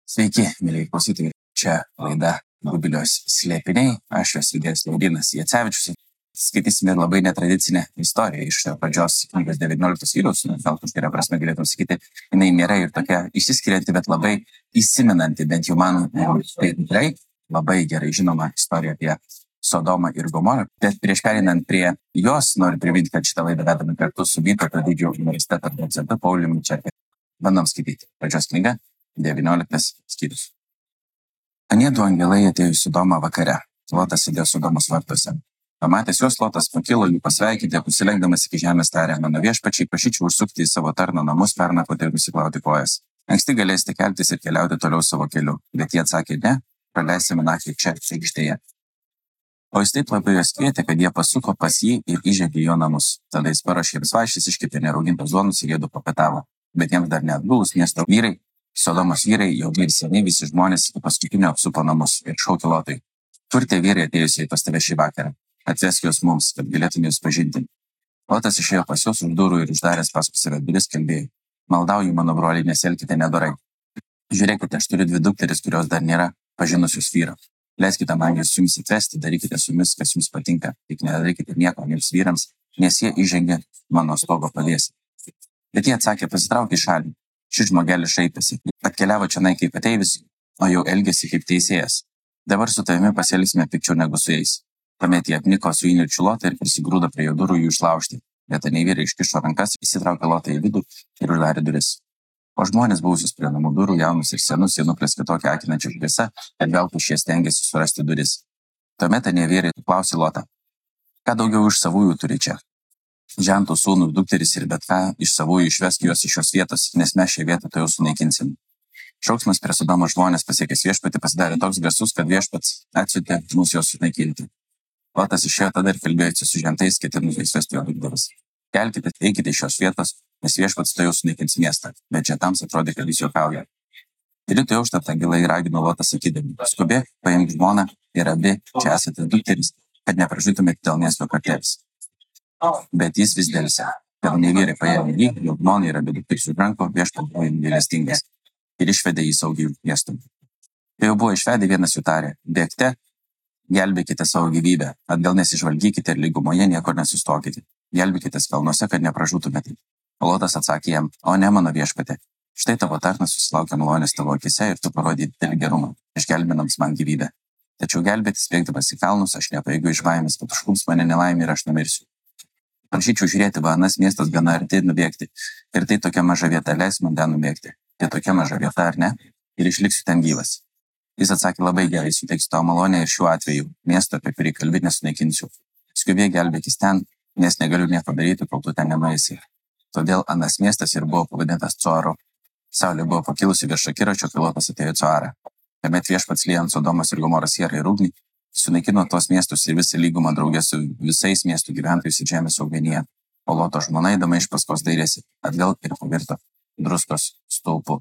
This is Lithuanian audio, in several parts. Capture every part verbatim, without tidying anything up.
Sveiki, mėlyje klausytojai. Čia laida Biblijos slėpiniai. Aš esu vedėjas Laurynas Jacevičius. Skaitysime labai netradicinę istoriją iš pradžios knygos devynioliktos skyriaus. Gal kažkuria prasme galėtum sakyti, jinai nėra ir tokia išsiskirianti, bet labai įsimenanti, bent jau man tai tikrai labai gerai žinoma istorija apie Sodomą ir Gomorą. Bet prieš perinant prie jos, noriu priminti, kad šitą laidą vedame kartu su Vytauto didžiojo universiteto docentu Pauliumi Čerpiu. Bandom skaityti pradžios knygą, devynioliktas skyrius. Anie du angelai atėjo į Sodomą vakare. Lotas sėdėjo Sodomos vartuose. Pamatęs juos, Lotas pakilo jų pasveikinti, pusilenkdamas iki žemės tarė: mano viešpačiai, prašyčiau užsukti į savo tarno namus, pernakvoti ir nusiplauti kojas. Anksti galėsite keltis ir keliauti toliau savo keliu. Bet jie atsakė: ne, praleisime naktį čia, aikštėje. O jis taip labai juos kvietė, kad jie pasuko pas jį ir įžengė į jo namus. Tada jis paruošė jiems vaišes, iškepė neraugintos duonos ir jiedu papietavo. Bet jiems dar neatgulus miesto vyrai, Sodomos vyrai, jauni ir seniai, visi žmonės iki paskutinio apsupo namus ir šaukė Lotui: kur tie vyrai atėjusiai pas tave šį vakarą? Atvesk juos mums, kad galėtume jūs pažinti. Lotas išėjo pas juos už durų ir uždaręs paskui save duris kalbėjo: maldauju, mano broliai, nesielkite nedorai. Žiūrėkite, aš turiu dvi dukteris, kurios dar nėra pažinusios vyro. Leiskite man jūs jums atvesti, darykite su jumis, kas jums patinka, tik nedarykite nieko jums vyrams, nes jie įžengė mano stogo pavėsį. Bet jie atsakė: pasitrauk į šalį. Šis žmogelis šaipėsi, atkeliavo čionai kaip ateivis, o jau elgėsi kaip teisėjas. Dabar su tavimi pasielgsime pikčiau negu su jais. Tuomet jie apniko su įnirčiu Lotą ir prisigrūdo prie jo durų jų išlaužti. Bet anie vyrai iškišo rankas, įsitraukė Lotą į vidų ir uždarė duris. O žmonės buvusius prie namų durų, jaunus ir senus, jie nuplėskė tokią akinančią šviesą, kad veltui šie stengėsi surasti duris. Tuomet anie vyrai klausė Lotą: ką daugiau iš savųjų turi čia? Žentų sūnų, dukteris ir bet ką iš savųjų išvesk juos iš šios vietos, nes mes šią vietą to jau sunaikinsim. Šauksmas prie Sodomos žmonės pasiekęs viešpatį pasidarė toks garsus, kad viešpats atsiuntė mus juos sunaikinti. Lotas išėjo tada ir kalbėjosi su žentais, ketinus išvesti jo dukteris. Kelkite, eikite iš šios vietos, nes viešpats to jau sunaikins miestą, bet žentoms atrodė, kad jis juokauja. Ir rytoj auštant angelai ragino Lotą sakydami: skubėk, paimk žmoną ir abi čia esate dukteris, kad nepražūtumėte dėl miesto kartelės. Bet jis vis dėlse, kad ne vyrai paėmė jį, jo žmoną ir abi dukteris už rankų, viešpats buvo gailestingas ir išvedė jį saugiai miestui. Kai jau buvo išvedę, vienas jų tarė: bėgte, gelbėkite savo gyvybę, atgal nesižvalgykite ir lygumoje niekur nesustokite. Gelbėkitės kalnuose, kad nepražūtumėte. O Lotas atsakė jam: o ne, mano viešpatė, štai tavo tarnas susilaukė malonės tavo akise ir tu parodei didelį gerumą, išgelbinams man gyvybę. Tačiau gelbėtis bėgdamas į kalnus aš nepajėgiu iš baimės, kad užklups mane nelaimė ir aš numirsiu. Prašyčiau žiūrėti, va, anas miestas gana arti nubėgti. Ir tai tokia maža vieta, leis man ten nubėgti. Tai tokia maža vieta, ar ne? Ir išliksiu ten gyvas. Jis atsakė: labai gerai, suteiksiu tau malonę ir šiuo atveju miesto, apie kurį kalbi, nesunaikinsiu. Skubėk gelbėkis ten, nes negaliu nieko daryti, kol tu ten nenueisi. Todėl anas miestas ir buvo pavadintas Coaru. Saulė buvo pakilusi virš akiračio, kai Lotas atėjo į Coarą. Tuomet viešpats liejant Sodomos ir Gomoros sierą ir ugnį, sunaikino tos miestus ir visą lygumą draugę su visais miestų gyventojais ir žemės augmenyje. O Loto žmona eidama iš paskos dairėsi atgal ir pavirto druskos stulpu.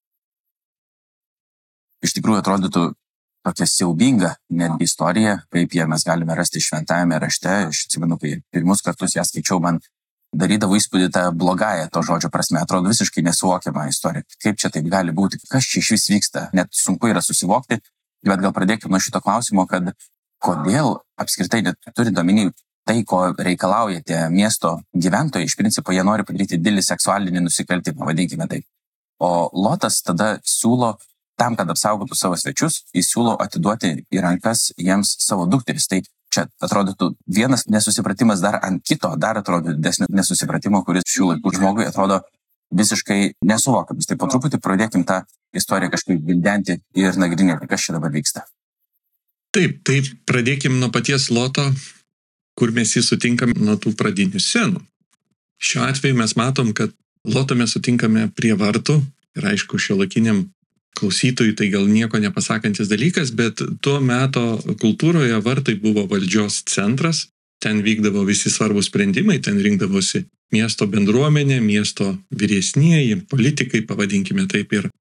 Iš tikrųjų atrodytų tokia siaubinga netgi istorija, kaip ją mes galime rasti šventajame rašte. Aš atsimenu, kai pirmus kartus ją skaičiau, man darydavo įspūdį tą blogąją to žodžio prasme. Atrodo visiškai nesuvokiama istorija. Kaip čia taip gali būti? Kas čia iš vis vyksta? Net sunku yra susivokti. Bet gal pradėkime nuo šito klausimo, kad kodėl apskritai net turint omeny tai, ko reikalauja tie miesto gyventojai, iš principo jie nori padaryti didelį seksualinį nusikaltimą, vadinkime taip. O Lotas tada siūlo, tam, kad apsaugotų savo svečius, jis siūlo atiduoti į rankas jiems savo dukteris. Tai čia atrodytų vienas nesusipratimas dar ant kito, dar atrodo didesnio nesusipratimo, kuris šių laikų žmogui atrodo visiškai nesuvokamas. Tai po truputį pradėkim tą istoriją kažkaip gvildenti ir nagrinėti, kas čia dabar vyksta. Taip, taip, pradėkim nuo paties Loto, kur mes jį sutinkam nuo tų pradinių scenų. Šiuo atveju mes matom, kad Lotą mes sutinkame prie vartų ir aišku, šiuolaikiniam klausytojui tai gal nieko nepasakantis dalykas, bet tuo meto kultūroje vartai buvo valdžios centras, ten vykdavo visi svarbus sprendimai, ten rinkdavosi miesto bendruomenė, miesto vyresnieji, politikai, pavadinkime taip, ir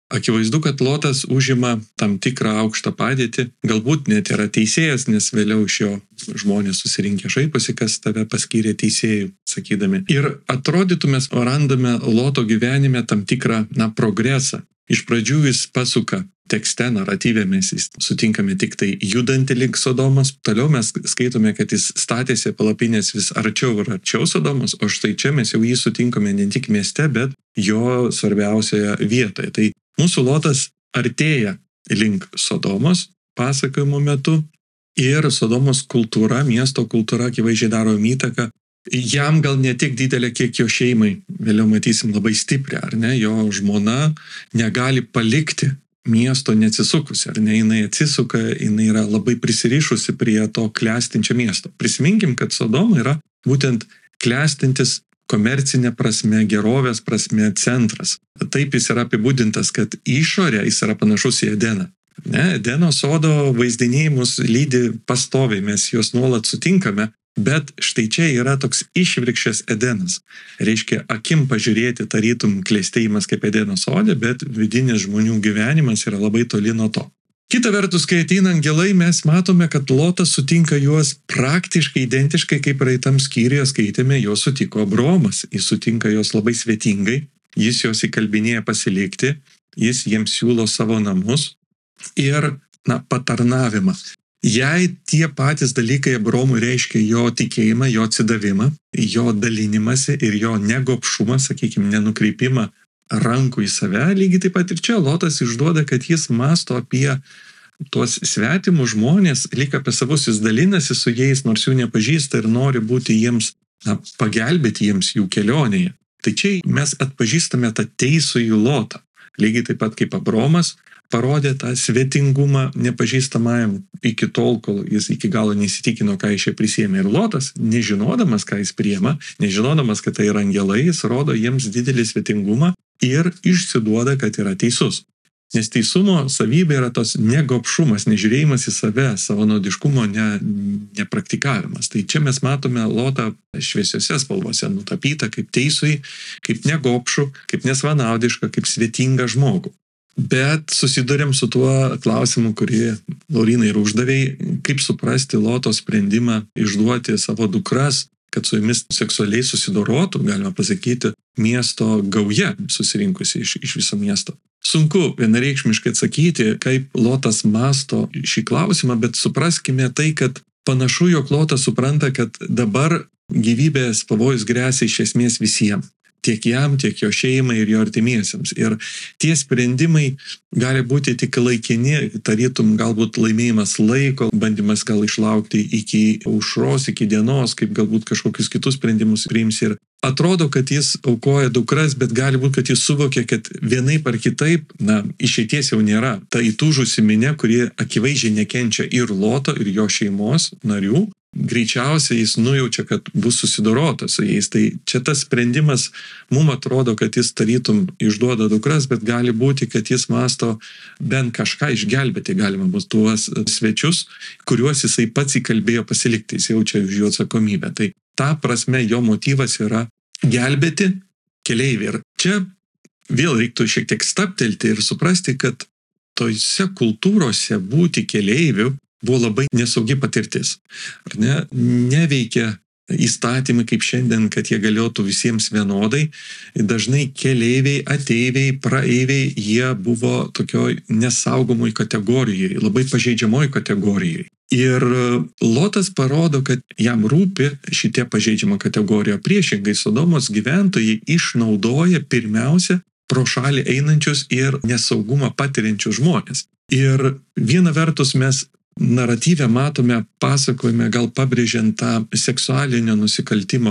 Akivaizdu, kad Lotas užima tam tikrą aukštą padėtį, galbūt net yra teisėjas, nes vėliau iš jo žmonės susirinkę šaiposi, kas tave paskyrė teisėjų, sakydami. Ir atrodytų mes randame Loto gyvenime tam tikrą, na, progresą. Iš pradžių jis pasuka tekste, naratyve mes sutinkame tik tai judantį link Sodomos, toliau mes skaitome, kad jis statėsi palapinės vis arčiau ir arčiau Sodomos, o štai čia mes jau jį sutinkame ne tik mieste, bet jo svarbiausioje vietoje. Tai mūsų Lotas artėja link Sodomos pasakojimo metu ir Sodomos kultūra, miesto kultūra akivaizdžiai daro įtaką. Jam gal ne tiek didelė, kiek jo šeimai, vėliau matysim labai stiprią, ar ne, jo žmona negali palikti miesto neatsisukusi, ar ne, jinai atsisuka, jinai yra labai prisirišusi prie to klestinčio miesto. Prisiminkim, kad Sodoma yra būtent klestintis komercinė prasme, gerovės prasme centras. Taip jis yra apibūdintas, kad išorė jis yra panašus į Edeną. Ne, Edeno sodo vaizdiniai mus lydi pastoviai, mes juos nuolat sutinkame, bet štai čia yra toks išvirkščias Edenas. Reiškia, akim pažiūrėti tarytum klestėjimas kaip Edeno sode, bet vidinis žmonių gyvenimas yra labai toli nuo to. Kita vertus, kai ateina angelai, mes matome, kad Lotas sutinka juos praktiškai identiškai, kaip praeitam skyriuje skaitėme, juos sutiko Abraomas. Jis sutinka juos labai svetingai, jis juos įkalbinėja pasilikti, jis jiems siūlo savo namus ir, na, patarnavimą. Jei tie patys dalykai Abraomui reiškia jo tikėjimą, jo atsidavimą, jo dalinimąsi ir jo negopšumą, sakykime, nenukreipimą rankų į save, lygiai taip pat ir čia Lotas išduoda, kad jis masto apie tuos svetimus žmonės, lyg apie savus jis dalinasi su jais, nors jų nepažįsta ir nori būti jiems, na, pagelbėti jiems jų kelionėje. Tai čia mes atpažįstame tą teisųjį Lotą, lygiai taip pat kaip Abraomas parodė tą svetingumą nepažįstamajam iki tol, kol jis iki galo neįsitikino, ką iš čia prisėmė. Ir Lotas, nežinodamas, ką jis priema, nežinodamas, kad tai yra angelai, jis rodo jiems didelį svetingumą ir išsiduoda, kad yra teisus. Nes teisumo savybė yra tos negopšumas, nežiūrėjimas į save, savanaudiškumo ne, nepraktikavimas. Tai čia mes matome Lotą šviesiose spalvose nutapytą kaip teisui, kaip negopšų, kaip nesvanaudišką, kaip svetingą žmogų. Bet susidurėm su tuo klausimu, kurį Laurinai ir uždavėjai, kaip suprasti Loto sprendimą išduoti savo dukras, kad su jomis seksualiai susidorotų, galima pasakyti, miesto gauja susirinkusi iš, iš viso miesto. Sunku vienareikšmiškai atsakyti, kaip Lotas masto šį klausimą, bet supraskime tai, kad panašu, jog Lotas supranta, kad dabar gyvybės pavojus gresia iš esmės visiems. Tiek jam, tiek jo šeimai ir jo artimiesiems. Ir tie sprendimai gali būti tik laikini, tarytum galbūt laimėjimas laiko, bandymas gal išlaukti iki aušros, iki dienos, kaip galbūt kažkokius kitus sprendimus priims. Ir atrodo, kad jis aukoja dukras, bet gali būti, kad jis suvokia, kad vienaip ar kitaip, na, išeities jau nėra. Ta įtūžusi minia, kurie akivaizdžiai nekenčia ir Loto, ir jo šeimos narių, greičiausiai jis nujaučia, kad bus susidorota su jais. Tai čia tas sprendimas mums atrodo, kad jis tarytum išduoda dukras, bet gali būti, kad jis masto bent kažką išgelbėti, galima bus tuos svečius, kuriuos jisai pats įkalbėjo pasilikti, jis jaučia už jų atsakomybę. Tai ta prasme jo motyvas yra gelbėti keleivį. Ir čia vėl reiktų šiek tiek staptelti ir suprasti, kad tose kultūrose būti keleiviu buvo labai nesaugi patirtis. Ar ne? Neveikia įstatymai kaip šiandien, kad jie galiotų visiems vienodai. Dažnai keleiviai, ateiviai, praeiviai, jie buvo tokioj nesaugomoj kategorijai, labai pažeidžiamoj kategorijai. Ir Lotas parodo, kad jam rūpi šitie pažeidžiama kategorija. Priešingai, Sodomos gyventojai išnaudoja pirmiausia pro šalį einančius ir nesaugumą patiriančius žmonės. Ir viena vertus mes naratyve matome, pasakojime, gal pabrėžiant tą seksualinio nusikaltimo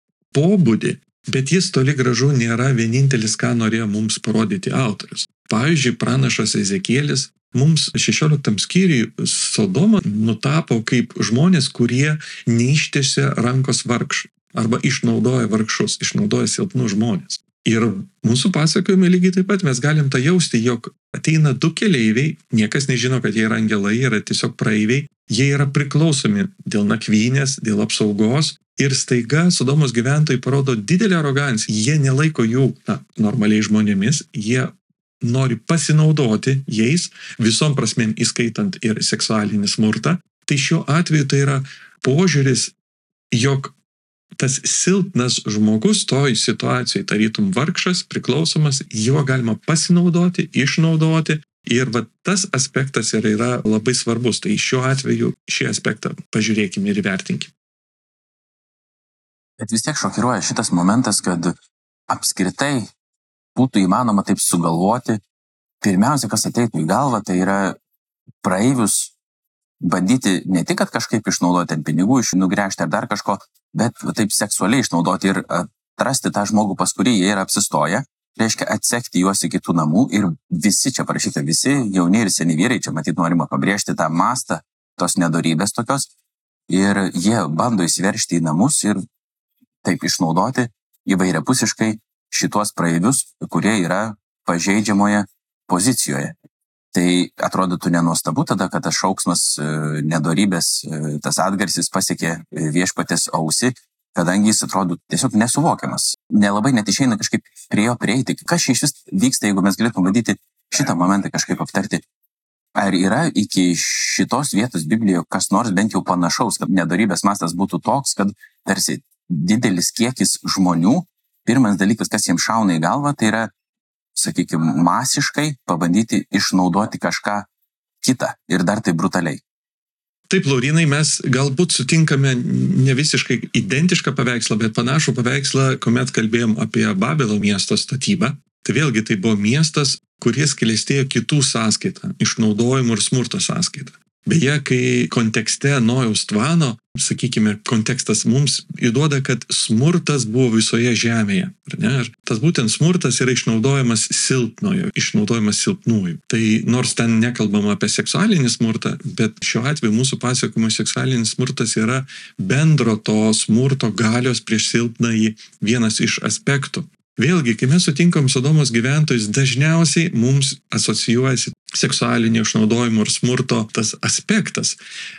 pobūdį, bet jis toli gražu nėra vienintelis, ką norėjo mums parodyti autorius. Pavyzdžiui, pranašas Ezekielis mums šešioliktam skyriui Sodomą nutapo kaip žmonės, kurie neištiesia rankos vargšų arba išnaudoja vargšus, išnaudoja silpnus žmonės. Ir mūsų pasakojime lygiai taip pat mes galim tą jausti, jog ateina du keleiviai, niekas nežino, kad jie yra angelai, yra tiesiog praeiviai, jie yra priklausomi dėl nakvynės, dėl apsaugos ir staiga Sodomos gyventojai parodo didelę aroganciją, jie nelaiko jų na, normaliai žmonėmis, jie nori pasinaudoti jais, visom prasmėm įskaitant ir seksualinį smurtą, tai šiuo atveju tai yra požiūris, jog tas silpnas žmogus toj situacijai, tarytum vargšas, priklausomas, juo galima pasinaudoti, išnaudoti ir va, tas aspektas yra, yra labai svarbus. Tai šiuo atveju šį aspektą pažiūrėkime ir įvertinkime. Bet vis tiek šokiruoja šitas momentas, kad apskritai būtų įmanoma taip sugalvoti. Pirmiausia, kas ateitų į galvą, tai yra praeivius bandyti ne tik, kad kažkaip išnaudoti ant pinigų, iš nugręžti ar dar kažko, bet taip seksualiai išnaudoti ir atrasti tą žmogų, pas kurį jie yra apsistoję, reiškia atsekti juos iki tų namų ir visi čia parašyta, visi jauni ir seni vyrai, čia matyt norima pabrėžti tą mastą tos nedorybės tokios ir jie bando įsiveržti į namus ir taip išnaudoti įvairiapusiškai šitos praeivius, kurie yra pažeidžiamoje pozicijoje. Tai atrodytų nenuostabu tada, kad tas šauksmas nedorybės, tas atgarsis pasiekė viešpatės ausį, kadangi jis atrodo tiesiog nesuvokiamas. Nelabai net išeina kažkaip prie jo prieiti. Kas čia iš vis vyksta, jeigu mes galėtume bandyti šitą momentą kažkaip aptarti? Ar yra iki šitos vietos Biblijoje kas nors bent jau panašaus, kad nedorybės mastas būtų toks, kad tarsi didelis kiekis žmonių, pirmas dalykas, kas jiems šauna į galvą, tai yra, sakykime, masiškai pabandyti išnaudoti kažką kitą ir dar tai brutaliai. Taip, Laurynai, mes galbūt sutinkame ne visiškai identišką paveikslą, bet panašų paveikslą, kuomet kalbėjom apie Babilo miesto statybą. Tai vėlgi tai buvo miestas, kuris klestėjo kitų sąskaitą, išnaudojimų ir smurto sąskaitą. Beje, kai kontekste Nojaus tvano, sakykime, kontekstas mums įduoda, kad smurtas buvo visoje žemėje. Ar ne? Ir tas būtent smurtas yra išnaudojamas silpnojo, išnaudojamas silpnųjų. Tai nors ten nekalbama apie seksualinį smurtą, bet šiuo atveju mūsų pasakojimo seksualinis smurtas yra bendro to smurto galios prieš silpnąjį vienas iš aspektų. Vėlgi, kai mes sutinkam Sodomos gyventojus, dažniausiai mums asocijuojasi seksualinio išnaudojimo ir smurto tas aspektas.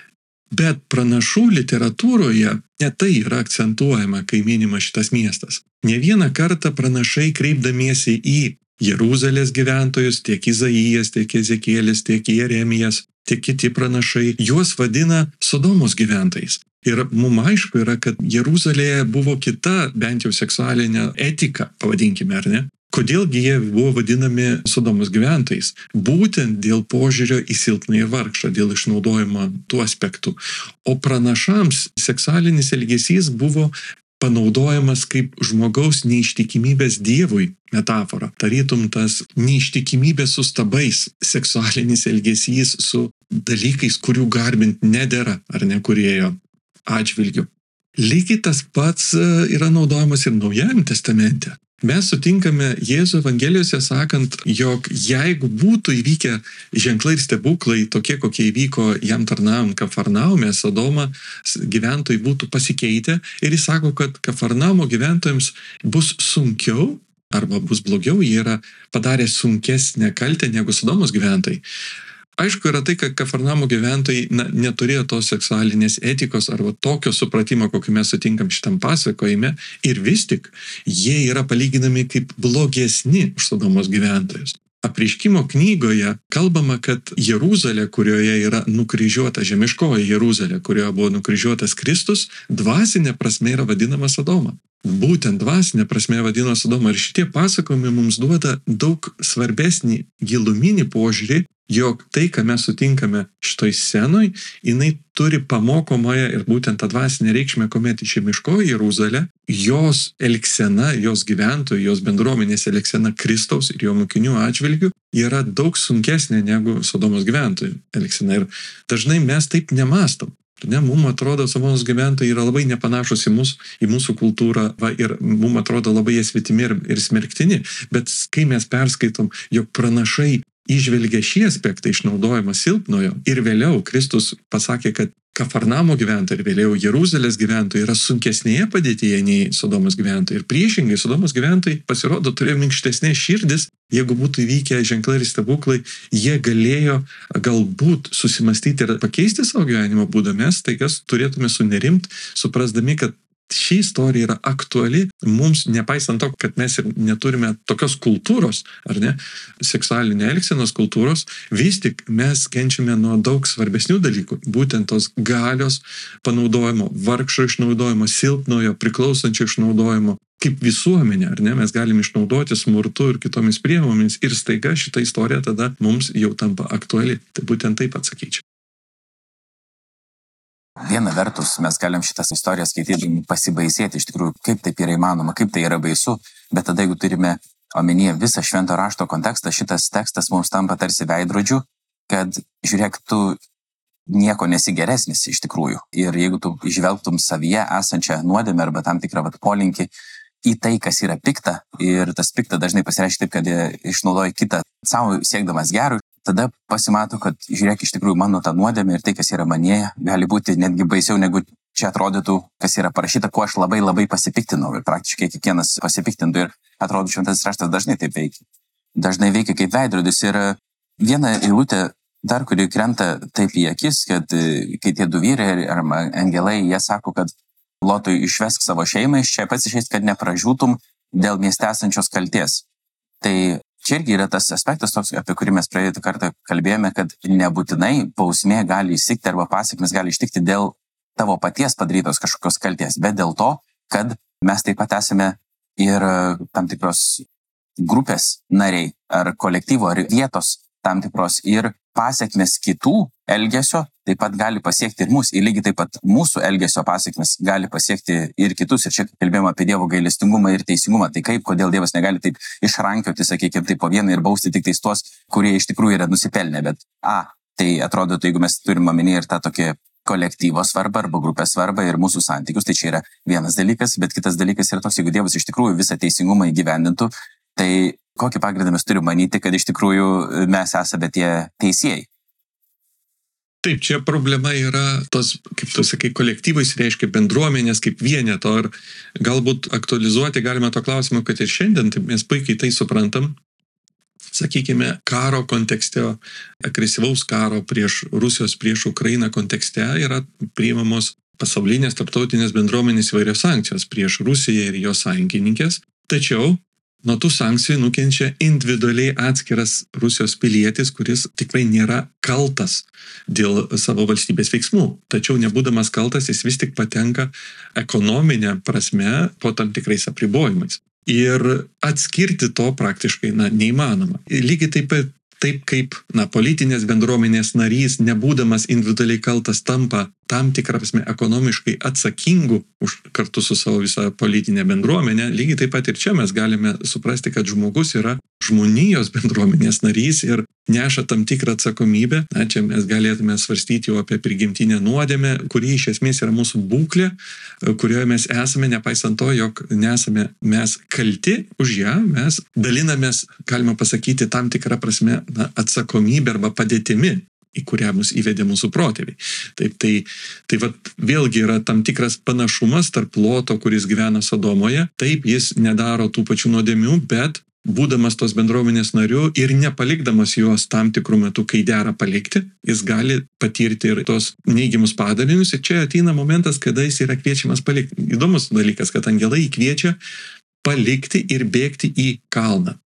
Bet pranašų literatūroje ne tai yra akcentuojama, kai minima šitas miestas. Ne vieną kartą pranašai kreipdamiesi į Jeruzalės gyventojus, tiek Izaijas, tiek Ezekielis, tiek Jeremijas, tiek kiti pranašai, juos vadina Sodomos gyventojais. Ir mums aišku yra, kad Jeruzalėje buvo kita, bent jau seksualinė etika, pavadinkime, ar ne? Kodėlgi jie buvo vadinami Sodomos gyventojais? Būtent dėl požiūrio į silpną ir vargšą, dėl išnaudojimo tų aspektų. O pranašams seksualinis elgesys buvo panaudojamas kaip žmogaus neištikimybės Dievui metafora. Tarytum tas neištikimybės su stabais, seksualinis elgesys su dalykais, kurių garbint nedera ar ne kūrėjo atžvilgiu. Lygiai tas pats yra naudojamas ir Naujajame testamente. Mes sutinkame Jėzų evangelijose sakant, jog jeigu būtų įvykę ženklai ir stebuklai tokie, kokie įvyko jam tarnaujant Kafarnaume, Sodoma gyventojai būtų pasikeitę ir jis sako, kad Kafarnaumo gyventojams bus sunkiau arba bus blogiau, jie yra padarę sunkesnę kaltę negu Sodomos gyventojai. Aišku yra tai, kad Kafarnaumo gyventojai na, neturėjo tos seksualinės etikos arba tokio supratimo, kokį mes sutinkam šitam pasakojime, ir vis tik jie yra palyginami kaip blogesni už Sodomos gyventojus. Apreiškimo knygoje kalbama, kad Jeruzalė, kurioje yra nukryžiuota žemiškoji Jeruzalė, kurioje buvo nukryžiuotas Kristus, dvasinė prasme yra vadinama Sodoma. Būtent dvasinė prasme vadino Sodoma. Ir šitie pasakojimai mums duoda daug svarbesnį giluminį požiūrį, jog tai, ką mes sutinkame šitoj scenoj, jinai turi pamokomąją ir būtent tą dvasinę reikšmę, kuomet žemiškoji Jeruzalė, jos elgsena, jos gyventojų, jos bendruomenės elgsena Kristaus ir jo mokinių atžvilgių yra daug sunkesnė negu Sodomos gyventojų elgsena. Ir dažnai mes taip nemastom. Ne, mums atrodo, Sodomos gyventojai yra labai nepanašus į, mus, į mūsų kultūrą va, ir mums atrodo labai jie svetimi ir, ir smerktini, bet kai mes perskaitom, jog pranašai įžvelgia šį aspektą išnaudojimą silpnojo ir vėliau Kristus pasakė, kad Kafarnaumo gyventojai ir vėliau Jeruzalės gyventojai yra sunkesnėje padėtyje nei Sodomos gyventojai. Ir priešingai Sodomos gyventojai pasirodo turėjo minkštesnės širdis, jeigu būtų įvykę ženklai ir stebuklai, jie galėjo galbūt susimastyti ir pakeisti savo gyvenimo būdą. Mes taigas turėtume sunerimti, suprasdami, kad ši istorija yra aktuali mums, nepaisant to, kad mes ir neturime tokios kultūros, ar ne, seksualinė elgsenos kultūros, vis tik mes kenčiame nuo daug svarbesnių dalykų, būtent tos galios panaudojimo, vargšo išnaudojimo, silpnojo, priklausančio išnaudojimo, kaip visuomenė, ar ne, mes galim išnaudoti smurtu ir kitomis priemonėmis ir staiga šita istorija tada mums jau tampa aktuali. Tai būtent taip atsakyčiau. Viena vertus, mes galim šitas istorijas skaitydami pasibaisėti iš tikrųjų, kaip taip yra įmanoma, kaip tai yra baisu, bet tada, jeigu turime omenyje visą švento rašto kontekstą, šitas tekstas mums tampa tarsi veidrodžiu, kad žiūrėk, tu nieko nesi geresnis iš tikrųjų. Ir jeigu tu žvelgtum savyje esančią nuodėmę arba tam tikrą vat, polinkį į tai, kas yra pikta, ir tas pikta dažnai pasireiškia taip, kad išnaudoji kitą savo siekdamas gerų, tada pasimato, kad žiūrėk, iš tikrųjų mano ta nuodėmė ir tai, kas yra manyje, gali būti netgi baisiau, negu čia atrodytų, kas yra parašyta, kuo aš labai labai pasipiktinau ir praktiškai kiekvienas pasipiktintų ir atrodo, šventas raštas dažnai taip veikia. Dažnai veikia kaip veidrodis ir viena eilutė dar, kuri krenta taip į akis, kad kai tie du vyrai ar angelai, jie sako, kad Lotui išvesk savo šeimą iš čia, pats išeis, kad nepražūtum dėl mieste esančios kalties. Tai čia irgi yra tas aspektas, toks, apie kurį mes praeitą kartą kalbėjome, kad nebūtinai bausmė gali įsikti arba pasiekmes gali ištikti dėl tavo paties padarytos kažkokios kalties, bet dėl to, kad mes taip pat esame ir tam tikros grupės nariai ar kolektyvo ar vietos tam tikros ir pasiekmes kitų elgesio taip pat gali pasiekti ir mūsų. Ir lygiai taip pat mūsų elgesio pasiekmes gali pasiekti ir kitus. Ir čia kalbėjome apie Dievo gailestingumą ir teisingumą. Tai kaip, kodėl Dievas negali taip išrankioti, sakykime, taip po vieną ir bausti tik tais tuos, kurie iš tikrųjų yra nusipelnę. Bet, a, tai atrodo, jeigu mes turime omenyje ir tą tokį kolektyvo svarbą arba grupės svarbą ir mūsų santykius, tai čia yra vienas dalykas, bet kitas dalykas yra toks, jeigu Dievas iš tikrųjų visą teisingumą įgyvendintų, tai kokį pagrindą mes turime manyti, kad iš tikrųjų mes esame tie teisėjai. Taip, čia problema yra tos, kaip tu sakai, kolektyvais reiškia bendruomenės kaip vieneto, ir galbūt aktualizuoti galime to klausimo, kad ir šiandien taip, mes puikiai tai suprantam. Sakykime, karo kontekste, agresyvaus karo prieš Rusijos, prieš Ukrainą kontekste yra priimamos pasaulinės tarptautinės bendruomenės įvairios sankcijos prieš Rusiją ir jos sąjungininkės. Tačiau nuo tų sankcijų nukenčia individualiai atskiras Rusijos pilietis, kuris tikrai nėra kaltas dėl savo valstybės veiksmų. Tačiau nebūdamas kaltas, jis vis tik patenka ekonominė prasme po tam tikrais apribojimais. Ir atskirti to praktiškai na, neįmanoma. Ir lygiai taip pat, taip kaip na, politinės bendruomenės narys, nebūdamas individualiai kaltas, tampa tam tikrą prasme ekonomiškai atsakingų už kartu su savo visą politinę bendruomenę, lygiai taip pat ir čia mes galime suprasti, kad žmogus yra žmonijos bendruomenės narys ir neša tam tikrą atsakomybę. Na, čia mes galėtume svarstyti jau apie prigimtinę nuodėmę, kuri iš esmės yra mūsų būklė, kurioje mes esame, nepaisant to, jog nesame mes kalti už ją, mes dalinamės, galima pasakyti, tam tikrą prasme na, atsakomybę arba padėtimi, į kurią mus įvedė mūsų protėviai. Taip, tai, tai vat, vėlgi yra tam tikras panašumas tarp Loto, kuris gyvena Sodomoje. Taip, jis nedaro tų pačių nuodėmių, bet būdamas tos bendruomenės nariu ir nepalikdamas juos tam tikrų metų, kai dera palikti, jis gali patirti ir tos neigiamus padarinius. Ir čia ateina momentas, kada jis yra kviečiamas palikti. Įdomus dalykas, kad angelai kviečia palikti ir bėgti į kalną.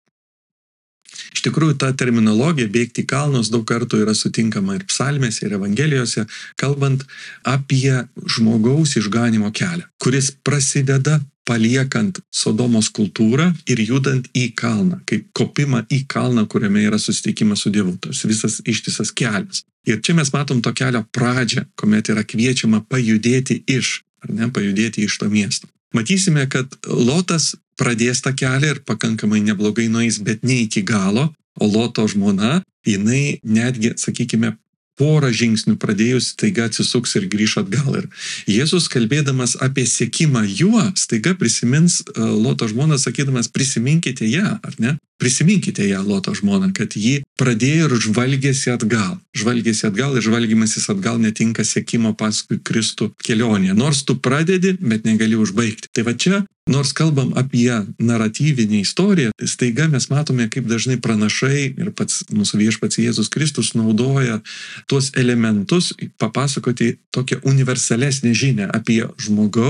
Iš tikrųjų, ta terminologija bėgti į kalnus daug kartų yra sutinkama ir psalmėse, ir evangelijose, kalbant apie žmogaus išganimo kelią, kuris prasideda paliekant Sodomos kultūrą ir judant į kalną, kaip kopimą į kalną, kuriame yra susitikimas su Dievu, tas visas ištisas kelias. Ir čia mes matom to kelio pradžią, kuomet yra kviečiama pajudėti iš, ar ne, pajudėti iš to miesto. Matysime, kad Lotas pradės tą kelią ir pakankamai neblogai nueis, bet ne iki galo, o Loto žmona, jinai netgi, sakykime, porą žingsnių pradėjus, staiga atsisuks ir grįš atgal. Ir Jėzus, kalbėdamas apie sekimą juo, staiga prisimins Loto žmoną, sakydamas, prisiminkite ją, ar ne? Prisiminkite ją, Loto žmoną, kad ji pradėjo ir žvalgėsi atgal. Žvalgėsi atgal ir žvalgymasis atgal netinka sekimo paskui Kristų kelionėje. Nors tu pradedi, bet negali užbaigti. Tai va čia, nors kalbam apie naratyvinę istoriją, staiga mes matome, kaip dažnai pranašai ir pats mūsų viešpats Jėzus Kristus naudoja tuos elementus papasakoti tokią universalesnę žinią apie žmogaus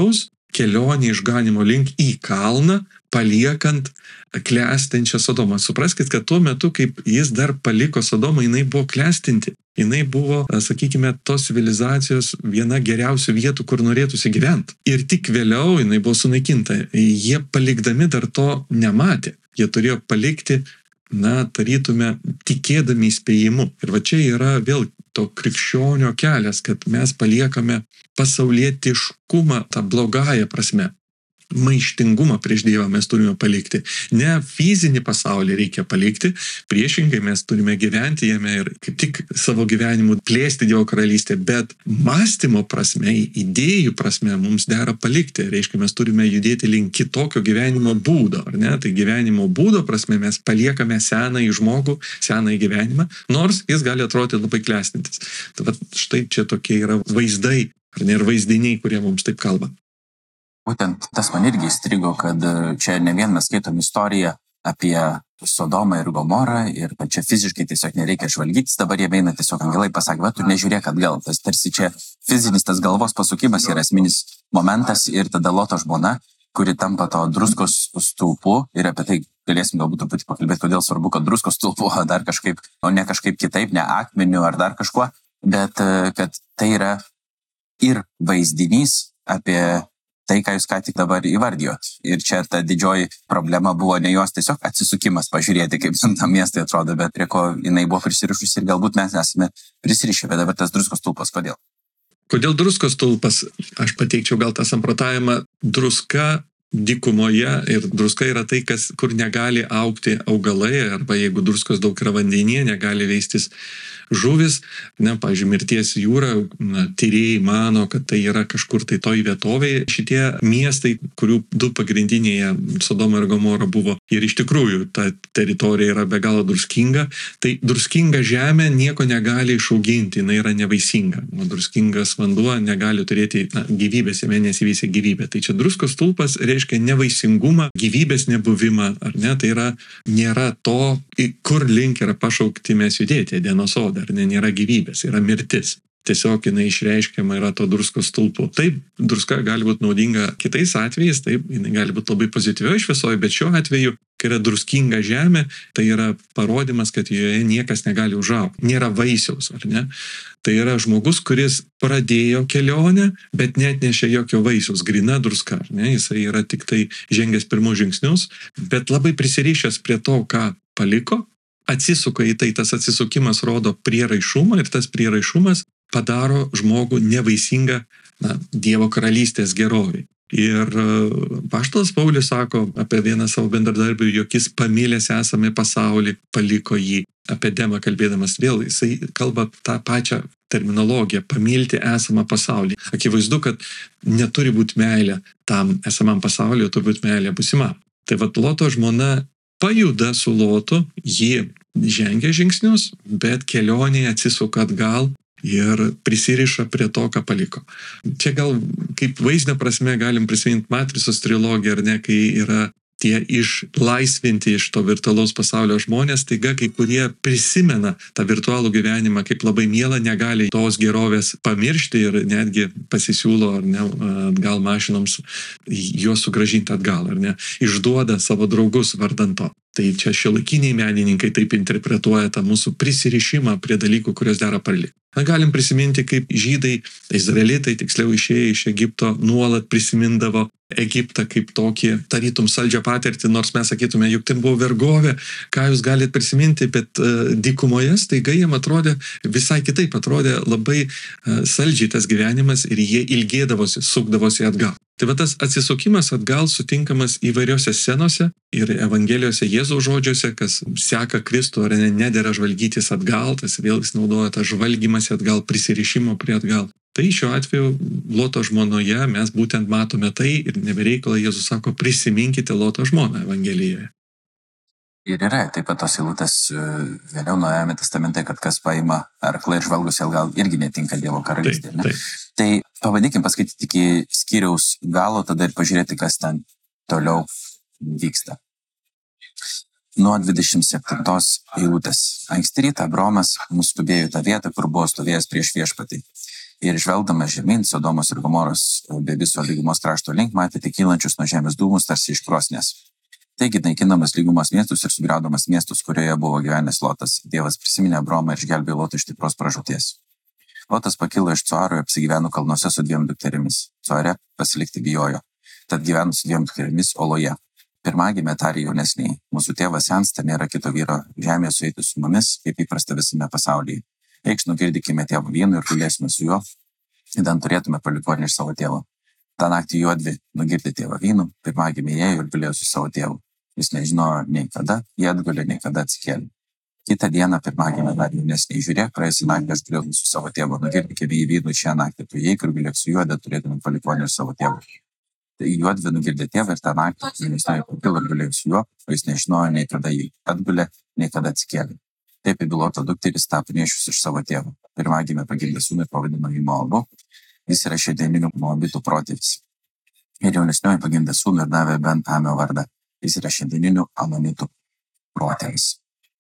kelionė išganimo link į kalną, paliekant klestinčią Sodomą. Supraskit, kad tuo metu, kaip jis dar paliko Sodomą, jinai buvo klestinti. Jinai buvo, sakykime, tos civilizacijos viena geriausių vietų, kur norėtųsi gyventi. Ir tik vėliau jinai buvo sunaikinta. Jie palikdami dar to nematė. Jie turėjo palikti, na, tarytume, tikėdami įspėjimu. Ir va čia yra vėl to krikščionio kelias, kad mes paliekame pasaulietiškumą tą blogąją prasme. Maištingumą prieš Dievą mes turime palikti. Ne fizinį pasaulį reikia palikti, priešingai mes turime gyventi jame ir kaip tik savo gyvenimu plėsti Dievo karalystę, bet mąstymo prasme, idėjų prasme mums dera palikti. Reiškia, mes turime judėti link kitokio gyvenimo būdo, ar ne? Tai gyvenimo būdo prasme mes paliekame senąjį žmogų, senąjį gyvenimą, nors jis gali atrodyti labai klestintis. Tai štai čia tokie yra vaizdai, ar ne, ir vaizdiniai, kurie mums taip kalba. Būtent tas man irgi įstrigo, kad čia ne vien mes skaitom istoriją apie Sodomą ir Gomorą ir kad čia fiziškai tiesiog nereikia žvalgytis, dabar jie eina tiesiog angelai pasakė, va, tu nežiūrėk atgal, tas tarsi čia fizinis tas galvos pasukimas yra esminis momentas ir tada Loto žmona, kuri tampa to druskos stulpu ir apie tai galėsim galbūt truputį pakalbėti, kodėl svarbu, kad druskos stulpu dar kažkaip, o ne kažkaip kitaip, ne akmeniu ar dar kažkuo, bet kad tai yra ir vaizdinys apie tai, ką jūs ką tik dabar įvardijot. Ir čia ta didžioji problema buvo ne jos tiesiog atsisukimas, pažiūrėti, kaip tam miestai atrodo, bet prie ko jinai buvo prisirišusi ir galbūt mes esame prisirišę, bet dabar tas druskos stulpas, kodėl? Kodėl druskos stulpas? Aš pateikčiau gal tą samprotavimą. Druska dykumoje ir druska yra tai, kas, kur negali augti augalai, arba jeigu druskos daug yra vandenyje, negali veistis žuvis, ne, pavyzdžiui, mirties jūra, na, tyrėjai mano, kad tai yra kažkur tai toj vietovėje. Šitie miestai, kurių du pagrindinėje Sodoma ir Gomora buvo, ir iš tikrųjų ta teritorija yra be galo druskinga, tai druskinga žemė nieko negali išauginti, jinai yra nevaisinga. O druskingas vanduo negali turėti, na, gyvybės, jame nesivysia gyvybė. Tai čia druskos stulpas reiškia nevaisingumą, gyvybės nebuvimą, ar ne? Tai yra, nėra to, kur link yra pašaukti mes judėti, dienos sodą. Ar ne, nėra gyvybės, yra mirtis. Tiesiog jinai išreiškiama yra to druskos stulpu. Taip, druska gali būti naudinga kitais atvejais, taip, jinai gali būti labai pozityvioje šviesoje, bet šiuo atveju, kai yra druskinga žemė, tai yra parodymas, kad joje niekas negali užaugti. Nėra vaisiaus, ar ne? Tai yra žmogus, kuris pradėjo kelionę, bet net nešė jokio vaisiaus, grina druska, ar ne? Jisai yra tik tai žengęs pirmus žingsnius, bet labai prisirišęs prie to, ką paliko, atsisuka į tai, tas atsisukimas rodo prieraišumą ir tas prieraišumas padaro žmogų nevaisingą, na, Dievo karalystės gerovį. Ir apaštalas Paulius sako apie vieną savo bendradarbių, jog jis pamilęs esame pasaulį, paliko jį. Apie Demą kalbėdamas vėl, jisai kalba tą pačią terminologiją, pamilti esamą pasaulį. Akivaizdu, kad neturi būti meilė tam esamam pasauliu, turi būti meilė būsimam. Tai vat Loto žmona pajuda su Lotu, jį žengia žingsnius, bet kelionėje atsisuka atgal ir prisiriša prie to, ką paliko. Čia gal kaip vaizdinio prasme galim prisiminti Matricos trilogiją, ar ne, kai yra tie išlaisvinti iš to virtualaus pasaulio žmonės, taiga kai kurie prisimena tą virtualų gyvenimą kaip labai mielą, negali tos gerovės pamiršti ir netgi pasisiūlo, ar ne, atgal mašinoms juos sugrąžinti atgal, ar ne, išduoda savo draugus vardan to. Tai čia šiuolaikiniai menininkai taip interpretuoja tą mūsų prisirišimą prie dalykų, kurios dera palikti. Galim prisiminti, kaip žydai, izraelitai, tiksliau išėję iš Egipto, nuolat prisimindavo Egiptą kaip tokį, tarytum saldžią patirtį, nors mes sakytume, juk ten buvo vergovė, ką jūs galite prisiminti, bet uh, dykumoje staiga jiem atrodė, visai kitaip atrodė labai uh, saldžiai tas gyvenimas ir jie ilgėdavosi, sukdavosi atgal. Tai va tas atsisukimas atgal sutinkamas įvairiose scenose ir Evangelijose Jėzaus žodžiuose, kas seka Kristų, ar ne, nedera žvalgytis atgal, tas vėl jis naudoja tą žvalgymąsi atgal, prisirišimo prie atgal. Tai šiuo atveju Loto žmonoje mes būtent matome tai ir nebereikalą Jėzus sako, prisiminkite Loto žmoną Evangelijoje. Ir yra taip pat tos eilutės vėliau Naujajame testamente, kad kas paima arklai ir žvalgosi atgal, irgi netinka Dievo karalystė. Taip, taip. Tai pabandykim paskaityti iki skyriaus galo, tada ir pažiūrėti, kas ten toliau vyksta. Nuo dvidešimt septintos eilutės. Anksti rytą Abraomas nuskubėjo į tą vietą, kur buvo stovėjęs prieš viešpatį. Ir žvelgdamas žemyn, Sodomos ir Gomoros bei viso lygumos krašto link matė tik kylančius nuo žemės dūmus tarsi iš krosnies. Taigi, naikinamas lygumos miestus ir sugriaudamas miestus, kurioje buvo gyvenęs Lotas, Dievas prisiminė Abromą ir išgelbėjo Lotą iš tikros pražūties. Lotas pakilo iš Coaro ir apsigyveno kalnuose su dviem dukterimis. Coare pasilikti bijojo, tad gyveno su dviem dukterimis Oloje. Pirmagimė tarė jaunesniai, mūsų tėvas sensta, nėra kito vyro žemėje sueiti su mumis, kaip įprasta visame pasaulyje. Eikš nugirdykime tėvo vynu ir gulėsime su juo, idant turėtume palikuonį iš savo tėvo. Ta naktį juodvi nugirdė tėvą vynu, pirmagimė ėjo ir gulėjo su savo tėvu. Jis nežinojo nei kada, jie atgulė, nei kada atsikėlė. Kitą dieną pirmagimė dar jaunesniai, žiūrėk, praėjusią naktį aš gulėjau su savo tėvu, nugirdykime jį vynu šią naktį, tu eik ir gulėk su juo, kad turėtume palikuonį iš savo tėvo. Tai juodvi nugirdė tėvą ir tą naktį jaunesnioji pakilo ir gulėjo su juo, o jis nežinojo nei kada jį atgulė, nei kada atsikėlė. Taip Loto dukteris tapo nėšius iš savo tėvo. Pirmagimė pagimdė sūnų ir pavadino jį Moabu. Jis yra šiandieninių Moabitų protėvis. Ir jaunesnioji pagimdė sūnų ir davė Ben Amio vardą. Jis yra šiandieninių Amonitų protėvis.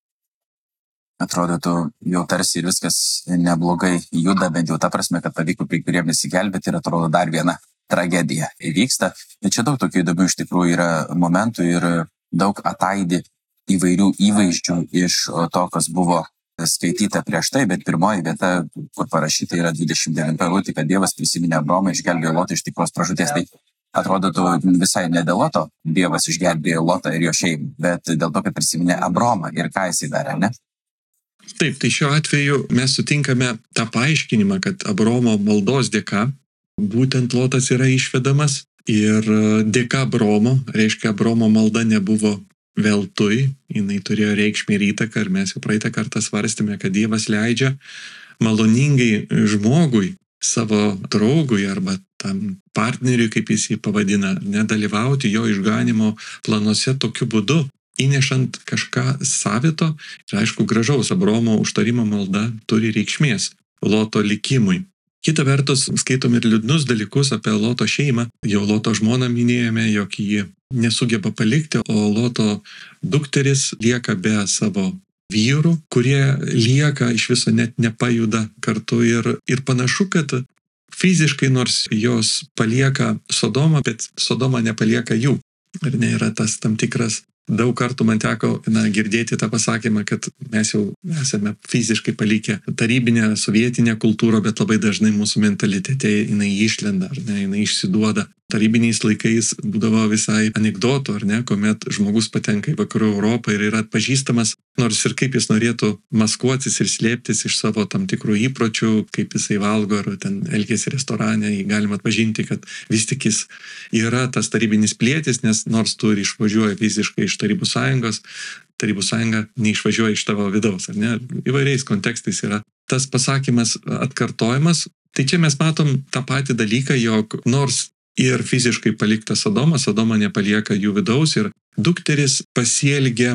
Atrodytų, jau tarsi ir viskas neblogai juda, bent jau ta prasme, kad pavyko kai kuriems nesigelbėti ir atrodo dar viena tragedija įvyksta. Bet čia daug tokių įdomių iš tikrųjų yra momentų ir daug ataidi įvairių įvaizdžių iš to, kas buvo skaityta prieš tai, bet pirmoji vieta, kur parašyta yra dvidešimt devinta eilutė, kad Dievas prisiminė Abromą, išgelbėjo Lotą iš tikros pražūties. Tai atrodytų visai ne dėl Loto Dievas išgelbėjo Lotą ir jo šeimą, bet dėl to, kad prisiminė Abromą ir ką jisai darė, ne? Taip, tai šiuo atveju mes sutinkame tą paaiškinimą, kad Abromo maldos dėka būtent Lotas yra išvedamas ir dėka Abromo, reiškia Abromo malda nebuvo veltui, jinai turėjo reikšmę ir įtaką ir mes jau praeitą kartą svarstėme, kad Dievas leidžia maloningai žmogui, savo draugui arba tam partneriui, kaip jis jį pavadina, nedalyvauti jo išganimo planuose tokiu būdu, įnešant kažką savito ir aišku gražaus. Abromo užtarimo malda turi reikšmės Loto likimui. Kita vertus, skaitom ir liūdnus dalykus apie Loto šeimą. Jau Loto žmoną minėjome, jog jį nesugeba palikti, o Loto dukteris lieka be savo vyrų, kurie lieka iš viso net nepajuda kartu ir, ir panašu, kad fiziškai nors jos palieka Sodomą, bet Sodoma nepalieka jų. Ir nėra tas tam tikras. Daug kartų man teko na, girdėti tą pasakymą, kad mes jau esame fiziškai palikę tarybinę, sovietinę kultūrą, bet labai dažnai mūsų mentalitete jinai išlenda, ar ne, jinai išsiduoda. Tarybiniais laikais būdavo visai anekdotų, ar ne, kuomet žmogus patenka į vakarų Europą ir yra atpažįstamas, nors ir kaip jis norėtų maskuotis ir slėptis iš savo tam tikrų įpročių, kaip jisai valgo ar ten elgiasi restorane, jį galima atpažinti, kad vis tik jis yra tas tarybinis pilietis, nes nors tu ir išvažiuoji fiziškai iš Tarybų sąjungos, Tarybų sąjunga neišvažiuoja iš tavo vidaus, ar ne? Įvairiais kontekstais yra tas pasakymas atkartojimas. Tai čia mes matom tą patį dalyką, jog nors ir fiziškai palikta Sodoma, Sodoma nepalieka jų vidaus ir dukteris pasielgia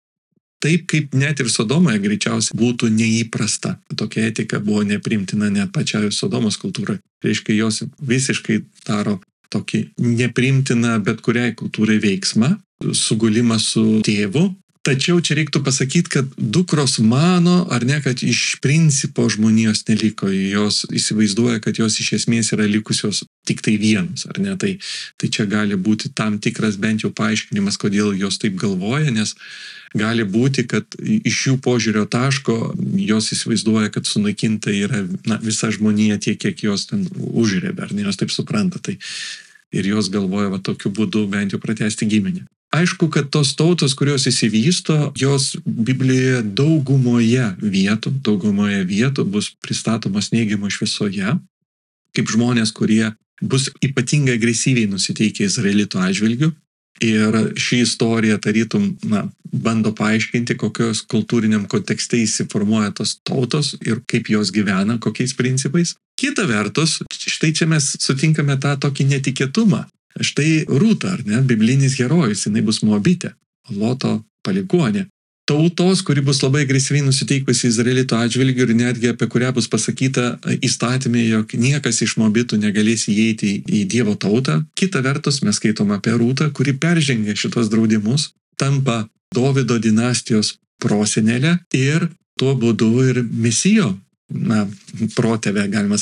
taip, kaip net ir Sodomoje greičiausiai būtų neįprasta. Tokia etika buvo neprimtina net pačiai Sodomos kultūrai. Reiškia, jos visiškai daro tokį neprimtiną bet kuriai kultūrai veiksmą, sugulimą su tėvu. Tačiau čia reiktų pasakyti, kad dukros mano, ar ne, kad iš principo žmonijos neliko. Jos įsivaizduoja, kad jos iš esmės yra likusios tik tai vienos, ar ne. Tai, tai čia gali būti tam tikras bent jau paaiškinimas, kodėl jos taip galvoja, nes gali būti, kad iš jų požiūrio taško jos įsivaizduoja, kad sunaikinta yra na, visa žmonija tiek, kiek jos ten užrėbė, ar ne, jos taip supranta. Tai ir jos galvoja va tokiu būdu bent jau pratęsti giminę. Aišku, kad tos tautos, kurios įsivysto, jos Biblijoje daugumoje vietų, daugumoje vietų bus pristatomos neigiamo šviesoje, kaip žmonės, kurie bus ypatingai agresyviai nusiteikę Izraelito atžvilgiu. Ir ši istorija tarytum na, bando paaiškinti, kokios kultūriniam kontekste įsiformuoja tos tautos ir kaip jos gyvena, kokiais principais. Kita vertus, štai čia mes sutinkame tą tokį netikėtumą. Štai Rūta, ar ne, biblinis herojus, jinai bus Moabitė, Loto palikuonė. Tautos, kuri bus labai agresyviai nusiteikusi Izraelito atžvilgiu ir netgi apie kurią bus pasakyta įstatymė, jog niekas iš Moabitų negalės įeiti į Dievo tautą. Kita vertus, mes skaitom apie Rūtą, kuri peržengia šitos draudimus, tampa Dovido dinastijos prosenelė ir tuo būdu ir Mesijo, na, protėvė, galima sakyti.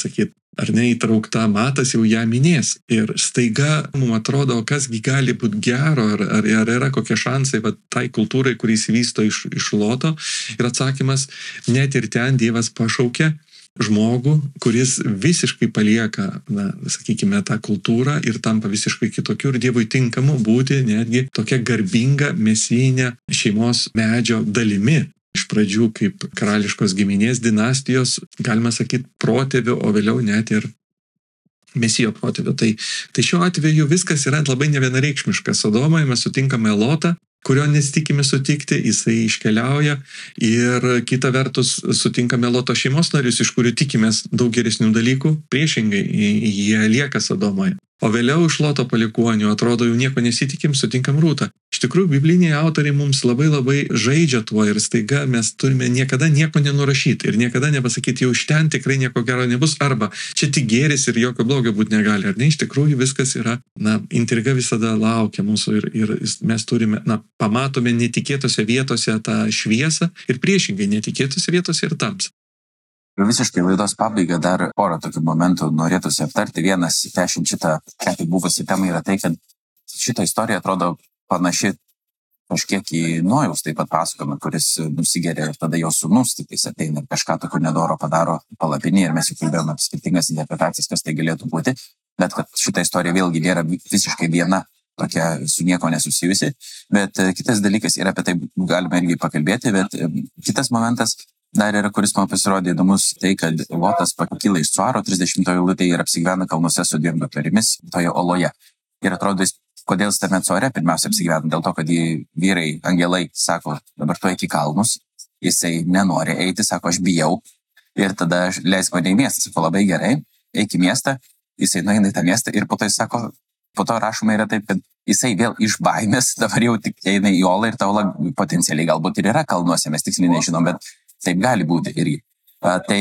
ar neįtraukta, matas jau ją minės. Ir staiga mums atrodo, kasgi gali būti gero, ar, ar, ar yra kokie šansai va, tai kultūrai, kuris vysto iš, iš Loto. Ir atsakymas, net ir ten Dievas pašaukia žmogų, kuris visiškai palieka, na, sakykime, tą kultūrą ir tampa visiškai kitokiu ir Dievui tinkamu būti netgi tokia garbinga mesijinė šeimos medžio dalimi. Iš pradžių kaip karališkos giminės dinastijos, galima sakyti, protėvių, o vėliau net ir mesijo protėvių. Tai, tai šiuo atveju viskas yra labai nevienareikšmiška. Sodomoje mes sutinkame Lotą, kurio nesitikime sutikti, jisai iškeliauja ir kita vertus sutinkame Loto šeimos narius, iš kurių tikimės daug geresnių dalykų, priešingai jie lieka Sodomoje. O vėliau iš Loto palikuonių, atrodo, jau nieko nesitikim, sutinkam Rūtą. Iš tikrųjų, bibliniai autoriai mums labai labai žaidžia tuo ir staiga mes turime niekada nieko nenurašyti ir niekada nepasakyti, jau iš ten tikrai nieko gero nebus, arba čia tik gėris ir jokio blogio būti negali. Ar ne, iš tikrųjų viskas yra, na, intriga visada laukia mūsų ir, ir mes turime, na, pamatome netikėtose vietose tą šviesą ir priešingai netikėtose vietose ir tamsą. Visiškai laidos pabaiga dar porą tokių momentų norėtųsi aptarti. Vienas, tęsiant šitą, ką tik buvusi tema, yra tai, kad šitą istoriją atrodo panaši kažkiek į Nojaus taip pat pasakojimą, kuris nusigeria ir tada jo sūnus tik jis ateina ir kažką tokio nedoro padaro palapinėje ir mes jau kalbėjome apie skirtingas interpretacijas, kas tai galėtų būti, bet kad šita istorija vėlgi nėra visiškai viena, tokia su nieko nesusijusi, bet kitas dalykas yra apie tai galime irgi pakalbėti, bet kitas momentas dar yra, kuris man pasirodė įdomus, tai, kad Lotas pakyla iš Cuaro trisdešimtoje eilutėje ir apsigyvena kalnuose su dviem dukterimis toje oloje. Ir atrodo, kodėl jis tame Cuare pirmiausia apsigyvena, dėl to, kad jį vyrai, angelai, sako, dabar tu eik į kalnus, jisai nenori eiti, sako, aš bijau, ir tada leisk mane į miestą, sako, labai gerai, eik į miestą, jisai nueina į tą miestą ir po to jis sako, po to rašoma yra taip, kad jisai vėl iš baimės dabar jau tik eina į olą ir ta ola potencialiai galbūt ir yra kalnuose, mes tiksliai nežinom, bet taip gali būti irgi. Tai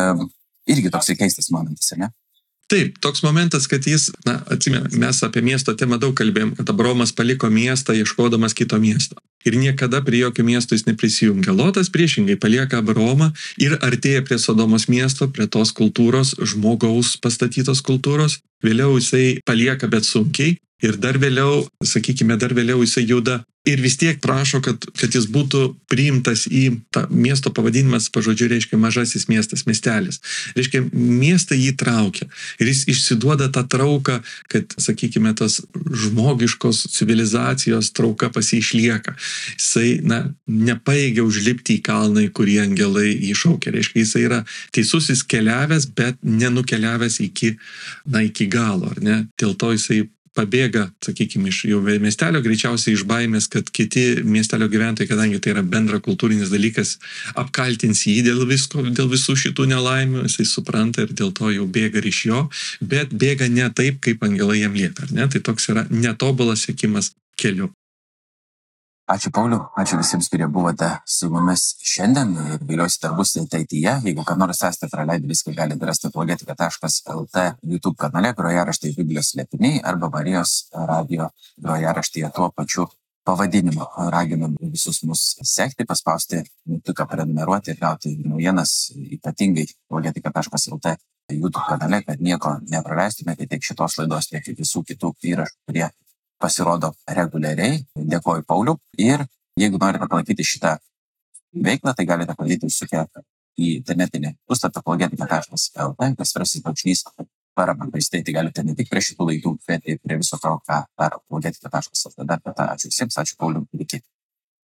irgi toks keistas momentas, ne? Taip, toks momentas, kad jis, na, atsimenu, mes apie miesto temą daug kalbėjom, kad Abraomas paliko miestą, ieškodamas kito miesto. Ir niekada prie jokio miesto jis neprisijungia. Lotas priešingai palieka Abraomą ir artėja prie Sodomos miesto, prie tos kultūros, žmogaus pastatytos kultūros. Vėliau jisai palieka, bet sunkiai. Ir dar vėliau, sakykime, dar vėliau jisai juda ir vis tiek prašo, kad, kad jis būtų priimtas į tą miesto pavadinimas, pažodžiu, reiškia mažasis miestas, miestelis. Reiškia, miestą jį traukia. Ir jis išsiduoda tą trauką, kad, sakykime, tas žmogiškos civilizacijos trauka pas jį išlieka. Jisai, na, nepaėgia užlipti į kalną, į kurį angelai jį šaukia. Reiškia, jisai yra teisusis keliavęs, bet nenukeliavęs iki, na, iki galo, ar ne? Dėl to jisai pabėga, sakykime, iš jau miestelio, greičiausiai iš baimės, kad kiti miestelio gyventojai, kadangi tai yra bendra kultūrinis dalykas, apkaltins jį dėl visko, dėl visų šitų nelaimių, jisai supranta ir dėl to jau bėga iš jo, bet bėga ne taip, kaip angelai jam liepia, ar ne? Tai toks yra netobulas sekimas keliu. Ačiū Pauliau, ačiū visiems, kurie buvote su mumis šiandien ir vėliausiai dar bus ateityje. Jeigu ką nors esate praleidę, viską galite rasti apologetika taškas lt YouTube kanale, grojaraštyje Biblijos slėpiniai arba Marijos radio grojaraštyje tuo pačiu pavadinimu. Raginam visus mus sekti, paspausti mygtuką prenumeruoti ir gauti naujienas ypatingai apologetika taškas lt YouTube kanale, kad nieko nepraleistumėte tiek šitos laidos, tiek visų kitų įrašų, kurie pasirodo reguliariai. Dėkoju Pauliau. Ir jeigu norite palaikyti šitą veiklą, tai galite padaryti užsukę į internetinį puslapį apologetika taškas lt, kas rasis brūkšnys parama. Prisidėti galite ne tik prie šitų laidų, bet ir prie viso to, ką daro apologetika taškas lt. Dar kartą ačiū visiems, ačiū Pauliau, iki.